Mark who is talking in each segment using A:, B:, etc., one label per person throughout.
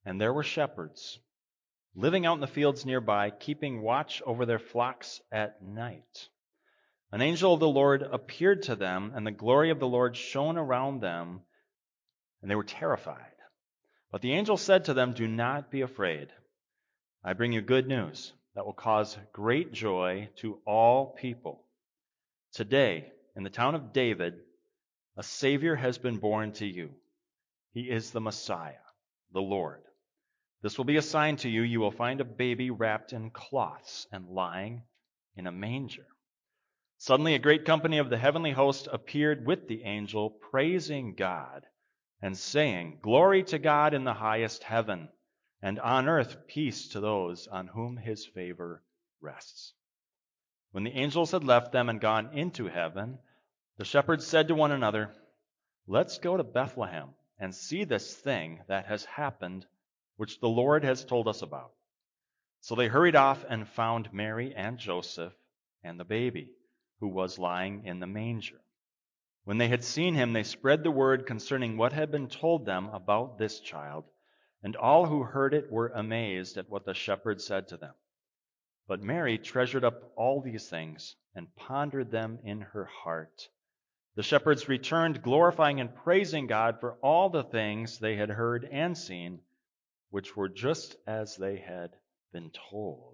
A: And there were shepherds living out in the fields nearby, keeping watch over their flocks at night. An angel of the Lord appeared to them, and the glory of the Lord shone around them, and they were terrified. But the angel said to them, "Do not be afraid. I bring you good news that will cause great joy to all people. Today, in the town of David, a Savior has been born to you. He is the Messiah, the Lord. This will be a sign to you. You will find a baby wrapped in cloths and lying in a manger." Suddenly a great company of the heavenly host appeared with the angel, praising God and saying, "Glory to God in the highest heaven, and on earth peace to those on whom his favor rests." When the angels had left them and gone into heaven, the shepherds said to one another, "Let's go to Bethlehem and see this thing that has happened, which the Lord has told us about." So they hurried off and found Mary and Joseph and the baby, who was lying in the manger. When they had seen him, they spread the word concerning what had been told them about this child, and all who heard it were amazed at what the shepherds said to them. But Mary treasured up all these things and pondered them in her heart. The shepherds returned, glorifying and praising God for all the things they had heard and seen, which were just as they had been told.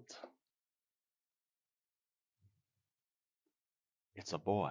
A: It's a boy.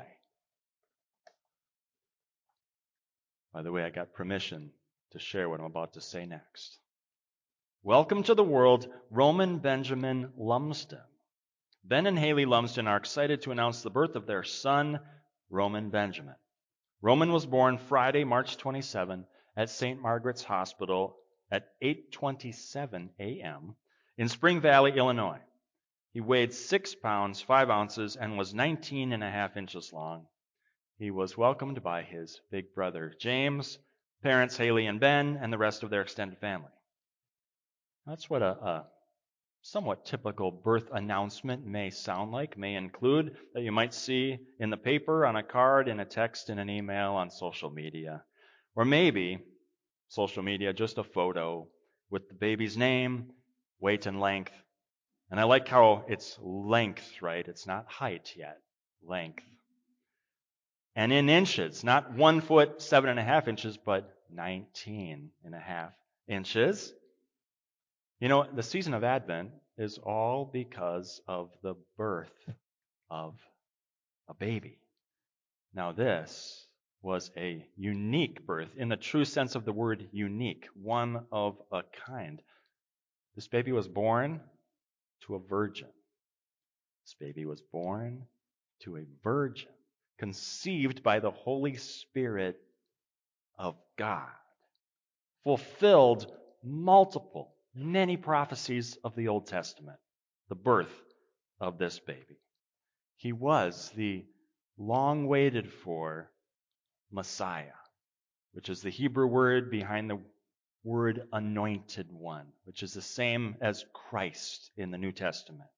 A: By the way, I got permission to share what I'm about to say next. Welcome to the world, Roman Benjamin Lumsden. Ben and Haley Lumsden are excited to announce the birth of their son, Roman Benjamin. Roman was born Friday, March 27, at St. Margaret's Hospital at 8:27 a.m. in Spring Valley, Illinois. He weighed 6 pounds, 5 ounces, and was 19 and a half inches long. He was welcomed by his big brother, James, parents Haley and Ben, and the rest of their extended family. That's what a somewhat typical birth announcement may sound like, may include, that you might see in the paper, on a card, in a text, in an email, on social media. Or maybe, social media, just a photo with the baby's name, weight, and length. And I like how it's length, right? It's not height yet. Length. And in inches, not 1 foot, 7.5 inches, but 19.5 inches. You know, the season of Advent is all because of the birth of a baby. Now, this was a unique birth in the true sense of the word unique, one of a kind. This baby was born to a virgin. This baby was born to a virgin, conceived by the Holy Spirit of God, fulfilled many prophecies of the Old Testament, the birth of this baby. He was the long-waited for Messiah, which is the Hebrew word behind the word anointed one, which is the same as Christ in the New Testament.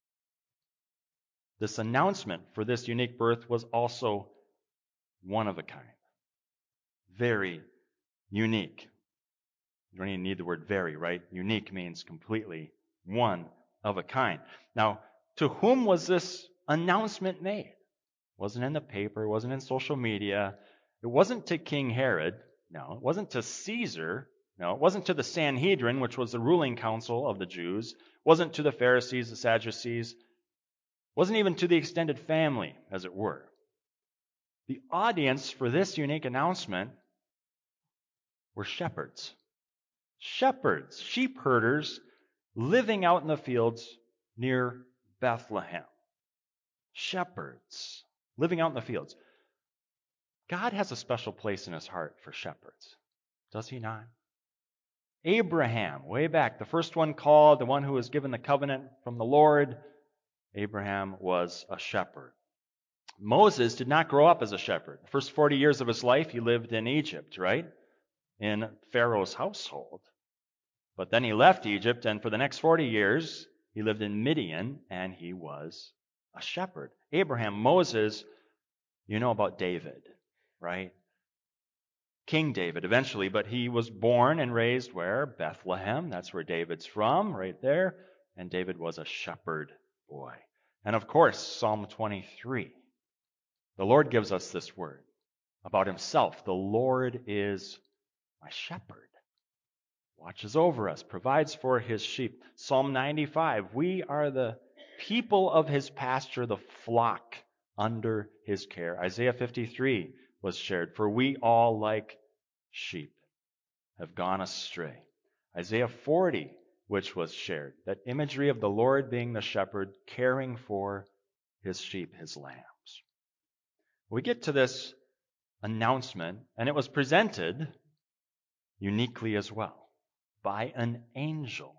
A: This announcement for this unique birth was also one of a kind. Very unique. You don't even need the word very, right? Unique means completely one of a kind. Now, to whom was this announcement made? It wasn't in the paper, it wasn't in social media. It wasn't to King Herod. No, it wasn't to Caesar. No, it wasn't to the Sanhedrin, which was the ruling council of the Jews. It wasn't to the Pharisees, the Sadducees. It wasn't even to the extended family, as it were. The audience for this unique announcement were shepherds. Shepherds, sheep herders, living out in the fields near Bethlehem. Shepherds, living out in the fields. God has a special place in his heart for shepherds, does he not? Abraham, way back, the first one called, the one who was given the covenant from the Lord, Abraham was a shepherd. Moses did not grow up as a shepherd. The first 40 years of his life, he lived in Egypt, right? In Pharaoh's household. But then he left Egypt, and for the next 40 years, he lived in Midian, and he was a shepherd. Abraham, Moses, you know about David, right? King David eventually, but he was born and raised where? Bethlehem. That's where David's from, right there. And David was a shepherd boy. And of course, Psalm 23. The Lord gives us this word about himself. The Lord is my shepherd. Watches over us, provides for his sheep. Psalm 95, we are the people of his pasture, the flock under his care. Isaiah 53 was shared, for we all like sheep have gone astray. Isaiah 40, which was shared, that imagery of the Lord being the shepherd, caring for his sheep, his lambs. We get to this announcement, and it was presented uniquely as well by an angel.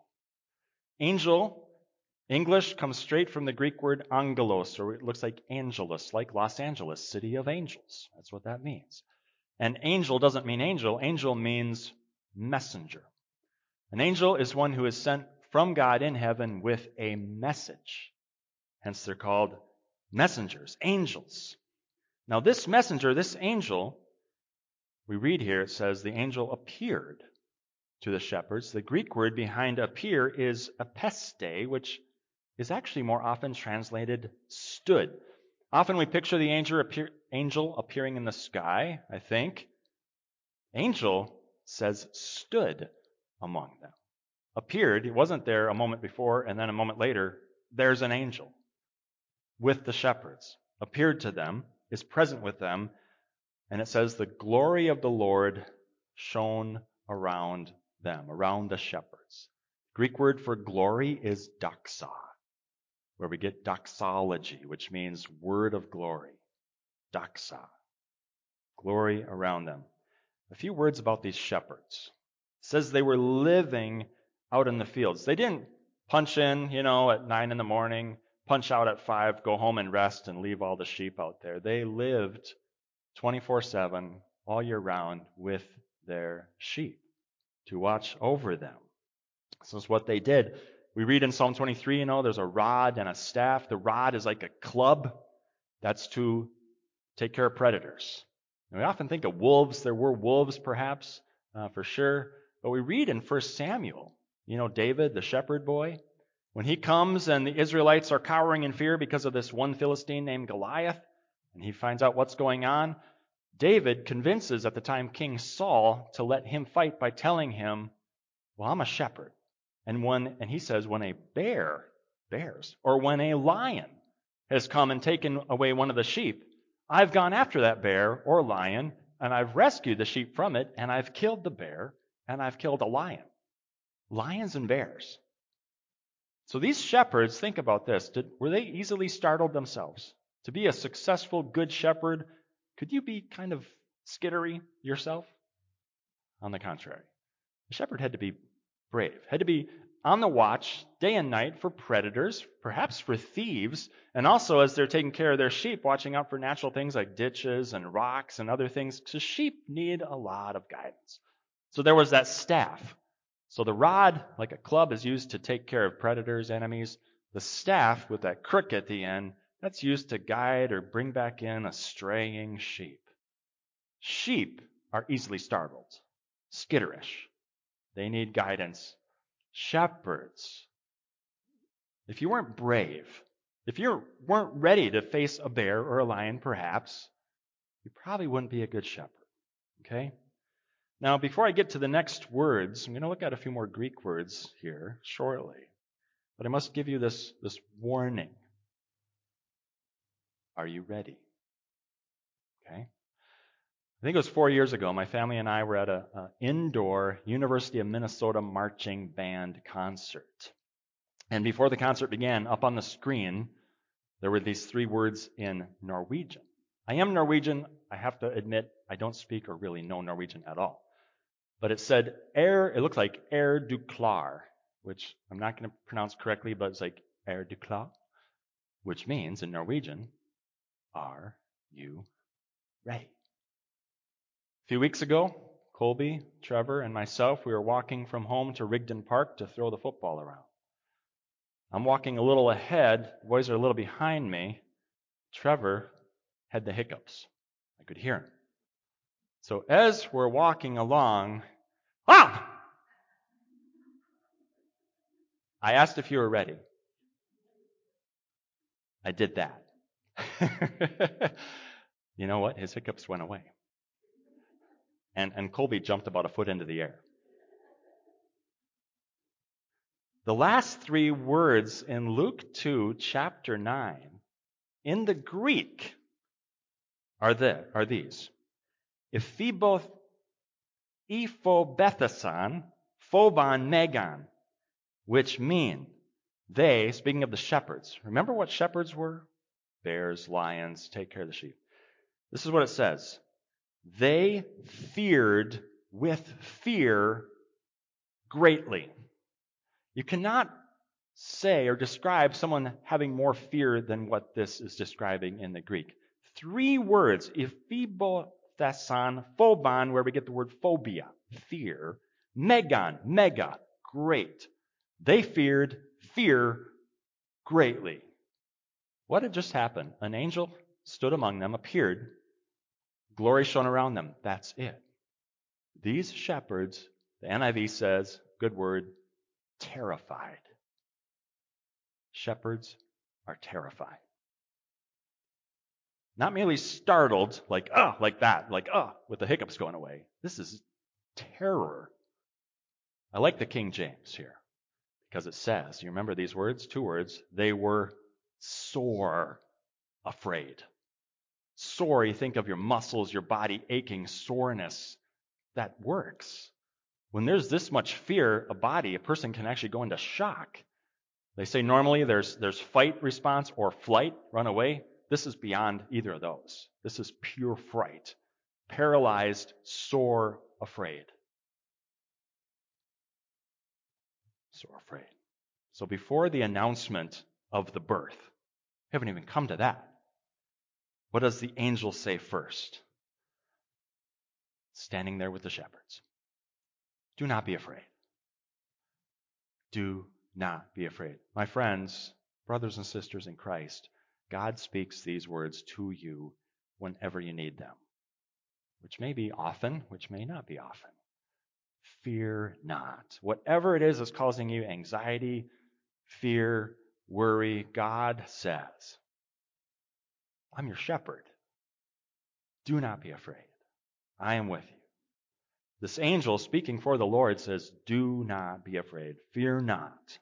A: Angel, English, comes straight from the Greek word angelos, or it looks like angelus, like Los Angeles, city of angels. That's what that means. And angel doesn't mean angel. Angel means messenger. An angel is one who is sent from God in heaven with a message. Hence they're called messengers, angels. Now this messenger, this angel, we read here, it says the angel appeared to the shepherds. The Greek word behind appear is apeste, which is actually more often translated stood. Often we picture the angel appearing in the sky, I think. Angel says stood among them. Appeared, he wasn't there a moment before, and then a moment later, there's an angel with the shepherds. Appeared to them, is present with them, and it says the glory of the Lord shone around them, around the shepherds. Greek word for glory is doxa, where we get doxology, which means word of glory. Doxa. Glory around them. A few words about these shepherds. It says they were living out in the fields. They didn't punch in, at 9 a.m, punch out at 5, go home and rest and leave all the sheep out there. They lived 24/7, all year round, with their sheep to watch over them. This is what they did. We read in Psalm 23, there's a rod and a staff. The rod is like a club. That's to take care of predators. And we often think of wolves. There were wolves, perhaps, for sure. But we read in 1 Samuel, David, the shepherd boy, when he comes and the Israelites are cowering in fear because of this one Philistine named Goliath, and he finds out what's going on, David convinces at the time King Saul to let him fight by telling him, well, I'm a shepherd. And he says, when a bears, or when a lion has come and taken away one of the sheep, I've gone after that bear or lion, and I've rescued the sheep from it, and I've killed the bear, and I've killed a lion. Lions and bears. So these shepherds, think about this. Were they easily startled themselves? To be a successful, good shepherd, could you be kind of skittery yourself? On the contrary. The shepherd had to be brave, had to be on the watch day and night for predators, perhaps for thieves, and also as they're taking care of their sheep, watching out for natural things like ditches and rocks and other things, because sheep need a lot of guidance. So there was that staff. So the rod, like a club, is used to take care of predators, enemies. The staff, with that crook at the end, that's used to guide or bring back in a straying sheep. Sheep are easily startled, skitterish. They need guidance. Shepherds, if you weren't brave, if you weren't ready to face a bear or a lion, perhaps, you probably wouldn't be a good shepherd. Okay? Now, before I get to the next words, I'm going to look at a few more Greek words here shortly. But I must give you this warning. Are you ready? Okay? I think it was 4 years ago, my family and I were at an indoor University of Minnesota marching band concert. And before the concert began, up on the screen, there were these 3 words in Norwegian. I am Norwegian. I have to admit, I don't speak or really know Norwegian at all. But it said, it looked like Er du klar, which I'm not going to pronounce correctly, but it's like Er du klar, which means in Norwegian, are you ready? A few weeks ago, Colby, Trevor, and myself, we were walking from home to Rigdon Park to throw the football around. I'm walking a little ahead. The boys are a little behind me. Trevor had the hiccups. I could hear him. So as we're walking along, ah! I asked if you were ready. I did that. You know what? His hiccups went away. And Colby jumped about a foot into the air. The last three words in Luke 2, chapter 9, in the Greek, are these. Ephobethesan, phobon megan, which mean they, speaking of the shepherds, remember what shepherds were? Bears, lions, take care of the sheep. This is what it says. They feared with fear greatly. You cannot say or describe someone having more fear than what this is describing in the Greek. Three words, ephibothesan, phobon, where we get the word phobia, fear, megan, mega, great. They feared fear greatly. What had just happened? An angel stood among them, appeared, glory shone around them. That's it. These shepherds, the NIV says, good word, terrified. Shepherds are terrified. Not merely startled, like that, with the hiccups going away. This is terror. I like the King James here because it says, you remember these words? Two words. They were sore afraid. Sore, you think of your muscles, your body aching, soreness. That works. When there's this much fear, a person can actually go into shock. They say normally there's fight response or flight, run away. This is beyond either of those. This is pure fright. Paralyzed, sore, afraid. Sore afraid. So before the announcement of the birth, we haven't even come to that. What does the angel say first? Standing there with the shepherds. Do not be afraid. Do not be afraid. My friends, brothers and sisters in Christ, God speaks these words to you whenever you need them, which may be often, which may not be often. Fear not. Whatever it is that's causing you anxiety, fear, worry, God says, I'm your shepherd. Do not be afraid. I am with you. This angel speaking for the Lord says, do not be afraid. Fear not.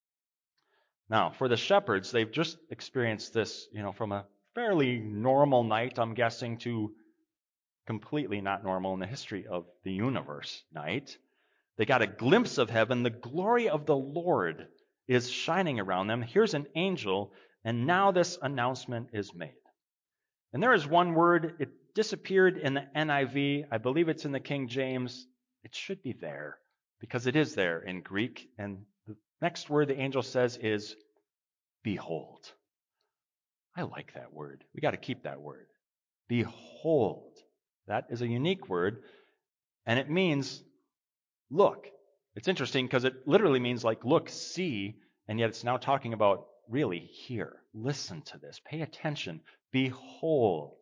A: Now, for the shepherds, they've just experienced this, from a fairly normal night, I'm guessing, to completely not normal in the history of the universe night. They got a glimpse of heaven. The glory of the Lord is shining around them. Here's an angel, and now this announcement is made. And there is one word, it disappeared in the NIV. I believe it's in the King James. It should be there, because it is there in Greek. And the next word the angel says is, behold. I like that word. We got to keep that word. Behold. That is a unique word, and it means look. It's interesting because it literally means like look, see, and yet it's now talking about really hear. Listen to this. Pay attention. Behold,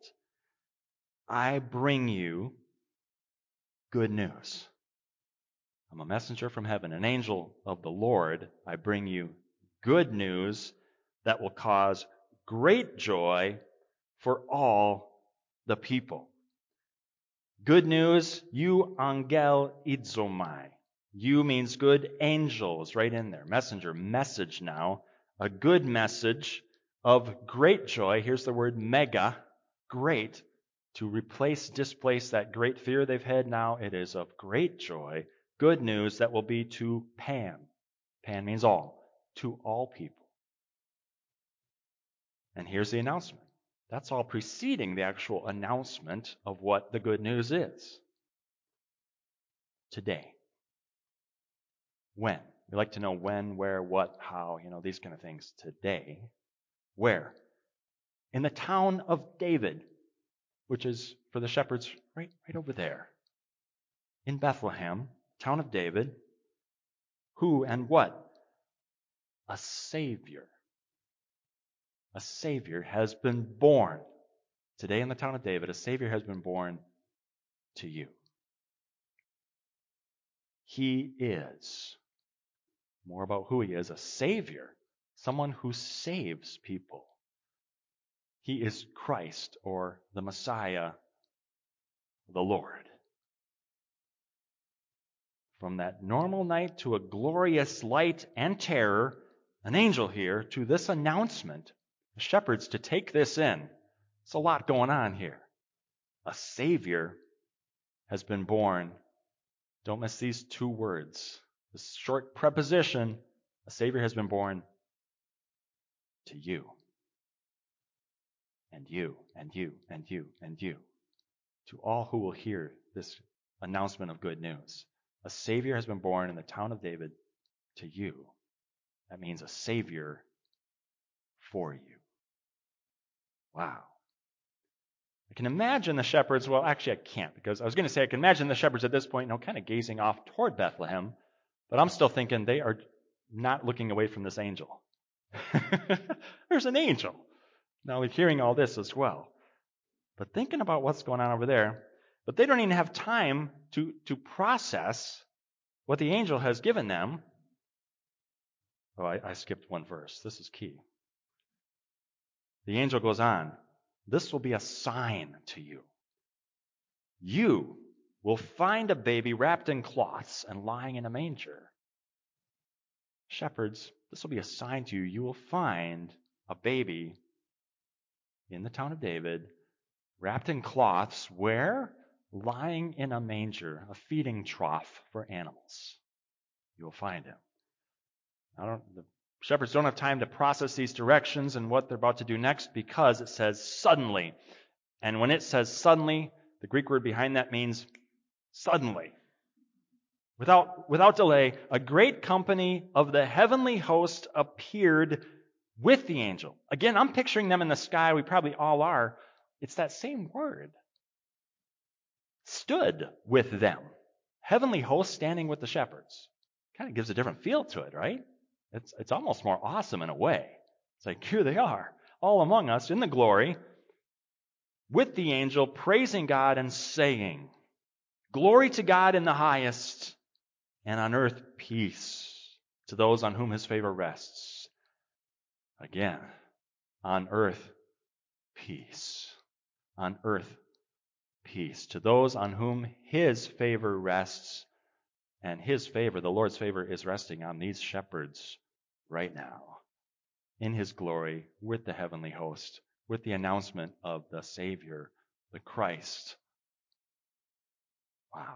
A: I bring you good news. I'm a messenger from heaven, an angel of the Lord. I bring you good news that will cause great joy for all the people. Good news, you angel idzomai. You means good angels, right in there. Messenger, message now. A good message of great joy. Here's the word mega, great. To displace that great fear they've had now, it is of great joy. Good news that will be to Pan. Pan means all. To all people. And here's the announcement. That's all preceding the actual announcement of what the good news is. Today. When? We like to know when, where, what, how, these kind of things. Today. Where? In the town of David, which is for the shepherds right over there. In Bethlehem, town of David. Who and what? A Savior. A Savior has been born. Today in the town of David, a Savior has been born to you. He is, more about who he is, a Savior, someone who saves people. He is Christ, or the Messiah, the Lord. From that normal night to a glorious light and terror, an angel here, to this announcement, the shepherds to take this in. It's a lot going on here. A Savior has been born. Don't miss these two words. This short preposition, a Savior has been born to you. And you, and you, and you, and you. To all who will hear this announcement of good news. A Savior has been born in the town of David to you. That means a Savior for you. Wow. I can imagine the shepherds, well, actually I can't, because I was going to say I can imagine the shepherds at this point, kind of gazing off toward Bethlehem, but I'm still thinking they are not looking away from this angel. There's an angel. Now we're hearing all this as well. But thinking about what's going on over there, but they don't even have time to process what the angel has given them. Oh, I skipped one verse. This is key. The angel goes on, this will be a sign to you. You will find a baby wrapped in cloths and lying in a manger. Shepherds, this will be a sign to you. You will find a baby in the town of David, wrapped in cloths, where? Lying in a manger, a feeding trough for animals. You will find him. The shepherds don't have time to process these directions and what they're about to do next, because it says suddenly. And when it says suddenly, the Greek word behind that means suddenly. Without delay, a great company of the heavenly host appeared with the angel. Again, I'm picturing them in the sky. We probably all are. It's that same word. Stood with them. Heavenly host standing with the shepherds. Kind of gives a different feel to it, right? It's almost more awesome in a way. It's like, here they are, all among us in the glory, with the angel, praising God and saying, glory to God in the highest, and on earth peace to those on whom his favor rests. Again, on earth peace. On earth peace to those on whom his favor rests. And his favor, the Lord's favor, is resting on these shepherds right now. In his glory, with the heavenly host, with the announcement of the Savior, the Christ. Wow.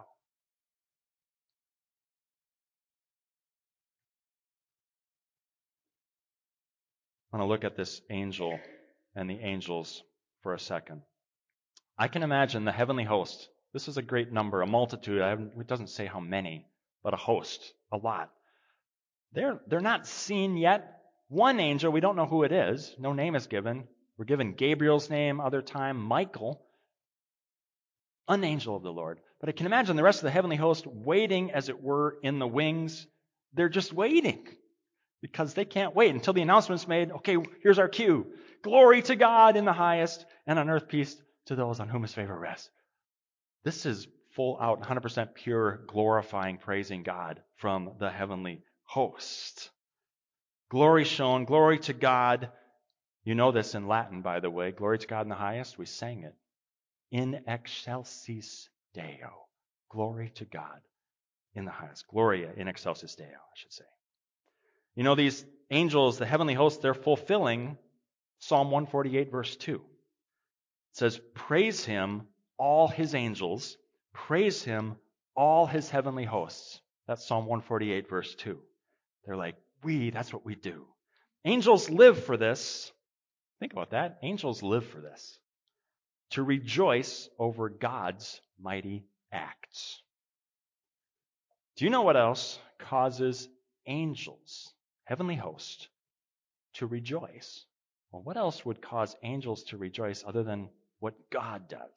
A: I want to look at this angel and the angels for a second. I can imagine the heavenly host. This is a great number, a multitude. It doesn't say how many, but a host, a lot. They're not seen yet. One angel, we don't know who it is. No name is given. We're given Gabriel's name, other time Michael, an angel of the Lord. But I can imagine the rest of the heavenly host waiting, as it were, in the wings. They're just waiting because they can't wait until the announcement's made. Okay, here's our cue. Glory to God in the highest, and on earth peace to those on whom his favor rests. This is full out, 100% pure, glorifying, praising God from the heavenly host. Glory shown, glory to God. You know this in Latin, by the way. Glory to God in the highest. We sang it. In excelsis Deo. Glory to God in the highest. Gloria in excelsis Deo, I should say. You know, these angels, the heavenly hosts, they're fulfilling Psalm 148, verse 2. It says, praise him, all his angels. Praise him, all his heavenly hosts. That's Psalm 148, verse 2. They're like, that's what we do. Angels live for this. Think about that. Angels live for this. To rejoice over God's mighty acts. Do you know what else causes angels, heavenly host, to rejoice? Well, what else would cause angels to rejoice other than what God does?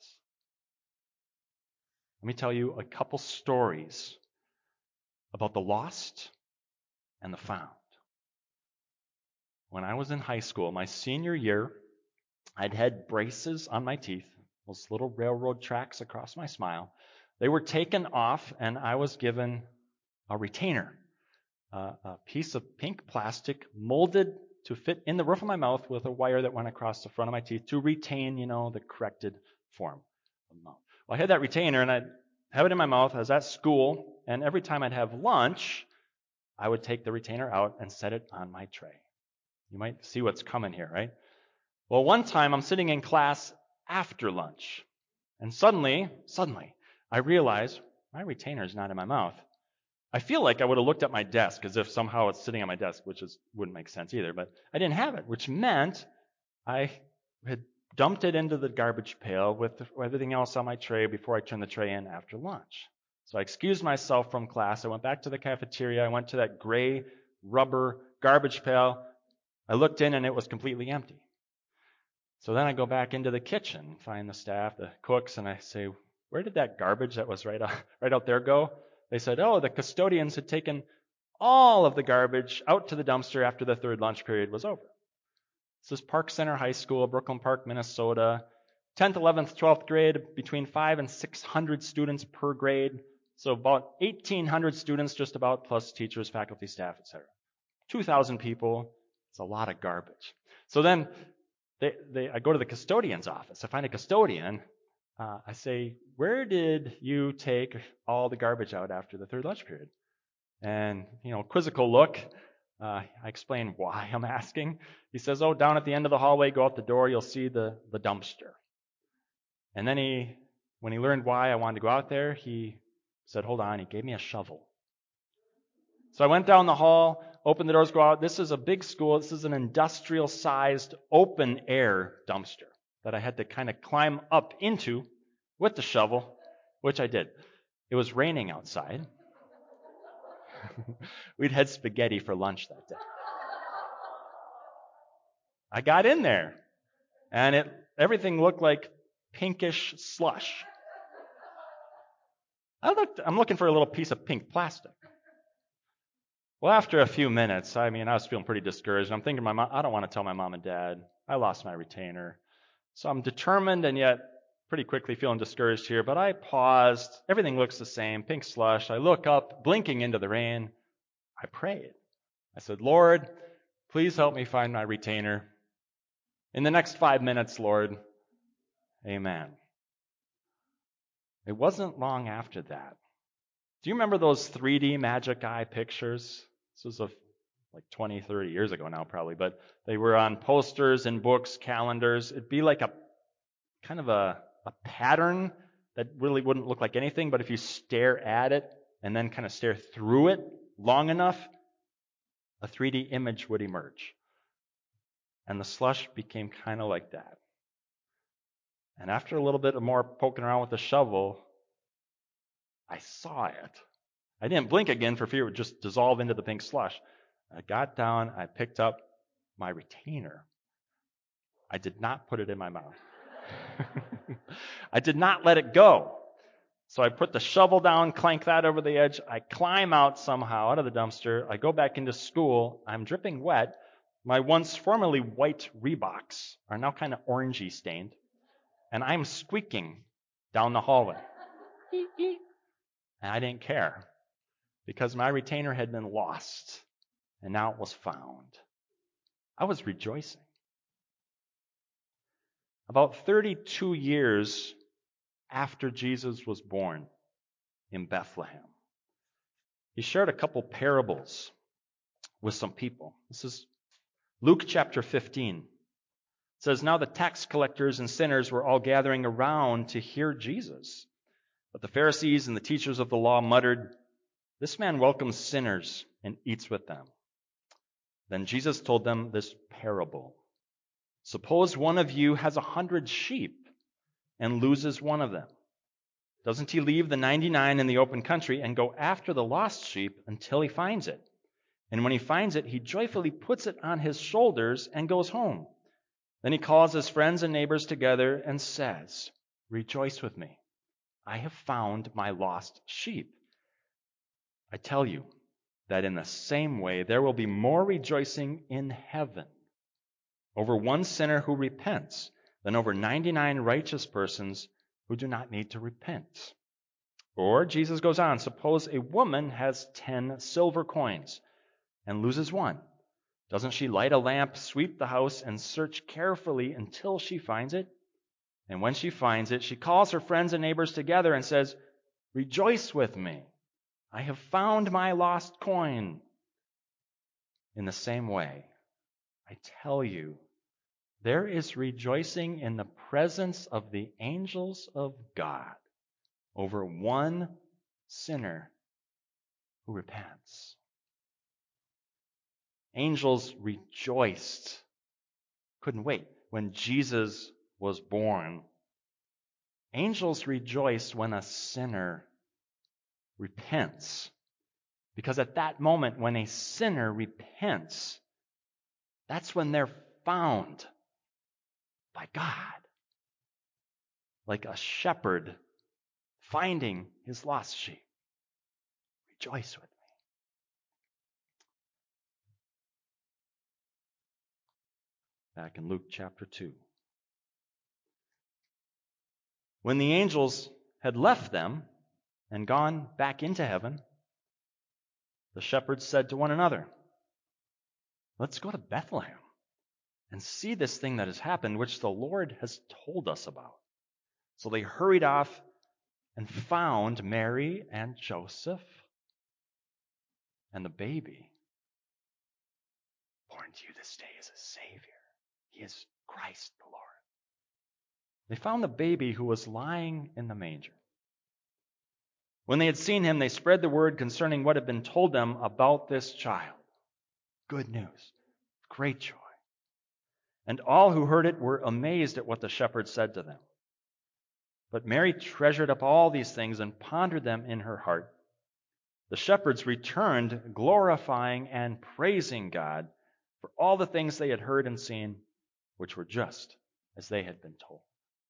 A: Let me tell you a couple stories about the lost and the found. When I was in high school, my senior year, I'd had braces on my teeth, those little railroad tracks across my smile. They were taken off, and I was given a retainer, a piece of pink plastic molded to fit in the roof of my mouth with a wire that went across the front of my teeth to retain, the corrected form of the mouth. Well, I had that retainer, and I'd have it in my mouth. I was at school, and every time I'd have lunch, I would take the retainer out and set it on my tray. You might see what's coming here, right? Well, one time I'm sitting in class after lunch, and suddenly, I realize my retainer is not in my mouth. I feel like I would have looked at my desk as if somehow it's sitting on my desk, which wouldn't make sense either, but I didn't have it, which meant I had dumped it into the garbage pail with everything else on my tray before I turned the tray in after lunch. So I excused myself from class. I went back to the cafeteria. I went to that gray rubber garbage pail. I looked in, and it was completely empty. So then I go back into the kitchen, find the staff, the cooks, and I say, "Where did that garbage that was right out there go?" They said, "Oh, the custodians had taken all of the garbage out to the dumpster after the third lunch period was over." This is Park Center High School, Brooklyn Park, Minnesota. 10th, 11th, 12th grade, between 500 and 600 students per grade. So about 1,800 students just about, plus teachers, faculty, staff, etc. 2,000 people. It's a lot of garbage. So then I go to the custodian's office. I find a custodian. I say, "Where did you take all the garbage out after the third lunch period?" And, quizzical look. I explain why I'm asking. He says, "Oh, down at the end of the hallway, go out the door, you'll see the dumpster." And then when he learned why I wanted to go out there, he said, "Hold on," he gave me a shovel. So I went down the hall, opened the doors, go out. This is a big school. This is an industrial-sized open-air dumpster that I had to kind of climb up into with the shovel, which I did. It was raining outside. We'd had spaghetti for lunch that day. I got in there, and everything looked like pinkish slush. I'm looking for a little piece of pink plastic. Well, after a few minutes, I was feeling pretty discouraged. I'm thinking, I don't want to tell my mom and dad. I lost my retainer. So I'm determined and yet pretty quickly feeling discouraged here. But I paused. Everything looks the same, pink slush. I look up, blinking into the rain. I prayed. I said, "Lord, please help me find my retainer. In the next 5 minutes, Lord, amen." It wasn't long after that. Do you remember those 3D Magic Eye pictures? This was like 20, 30 years ago now probably, but they were on posters and books, calendars. It'd be like a kind of a pattern that really wouldn't look like anything, but if you stare at it and then kind of stare through it long enough, a 3D image would emerge. And the slush became kind of like that. And after a little bit of more poking around with the shovel, I saw it. I didn't blink again for fear it would just dissolve into the pink slush. I got down, I picked up my retainer. I did not put it in my mouth. I did not let it go. So I put the shovel down, clank that over the edge. I climb out somehow out of the dumpster. I go back into school. I'm dripping wet. My once formerly white Reeboks are now kind of orangey stained. And I'm squeaking down the hallway. And I didn't care, because my retainer had been lost, and now it was found. I was rejoicing. About 32 years after Jesus was born in Bethlehem, he shared a couple parables with some people. This is Luke chapter 15. It says, "Now the tax collectors and sinners were all gathering around to hear Jesus. But the Pharisees and the teachers of the law muttered, 'This man welcomes sinners and eats with them.' Then Jesus told them this parable. 'Suppose one of you has 100 sheep and loses one of them. Doesn't he leave the 99 in the open country and go after the lost sheep until he finds it? And when he finds it, he joyfully puts it on his shoulders and goes home. Then he calls his friends and neighbors together and says, "Rejoice with me. I have found my lost sheep." I tell you that in the same way there will be more rejoicing in heaven over one sinner who repents than over 99 righteous persons who do not need to repent. Or, Jesus goes on, suppose a woman has 10 silver coins and loses one. Doesn't she light a lamp, sweep the house, and search carefully until she finds it? And when she finds it, she calls her friends and neighbors together and says, "Rejoice with me. I have found my lost coin." In the same way, I tell you, there is rejoicing in the presence of the angels of God over one sinner who repents. Angels rejoiced, couldn't wait, when Jesus was born. Angels rejoice when a sinner repents. Because at that moment, when a sinner repents, that's when they're found by God. Like a shepherd finding his lost sheep. Rejoice with me. Back in Luke chapter 2. When the angels had left them and gone back into heaven, the shepherds said to one another, "Let's go to Bethlehem and see this thing that has happened, which the Lord has told us about." So they hurried off and found Mary and Joseph and the baby. Born to you this day is a Savior. He is Christ the Lord. They found the baby who was lying in the manger. When they had seen him, they spread the word concerning what had been told them about this child. Good news. Great joy. And all who heard it were amazed at what the shepherds said to them. But Mary treasured up all these things and pondered them in her heart. The shepherds returned, glorifying and praising God for all the things they had heard and seen, which were just as they had been told.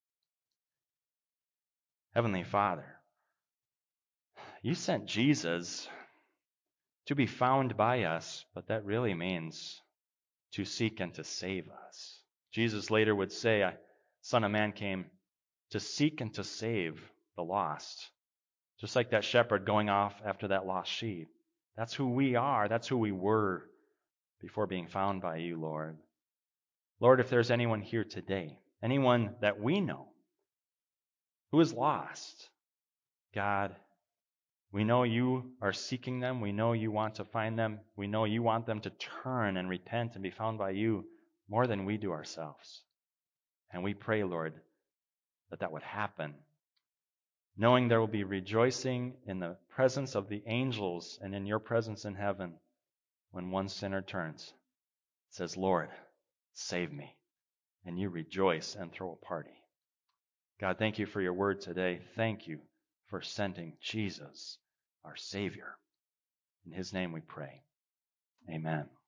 A: Heavenly Father, you sent Jesus to be found by us, but that really means to seek and to save us. Jesus later would say, Son of Man came to seek and to save the lost. Just like that shepherd going off after that lost sheep. That's who we are. That's who we were before being found by you, Lord. Lord, if there's anyone here today, anyone that we know who is lost, God, we know you are seeking them. We know you want to find them. We know you want them to turn and repent and be found by you more than we do ourselves. And we pray, Lord, that would happen, knowing there will be rejoicing in the presence of the angels and in your presence in heaven when one sinner turns, says, "Lord, save me." And you rejoice and throw a party. God, thank you for your word today. Thank you for sending Jesus, our Savior. In his name we pray. Amen.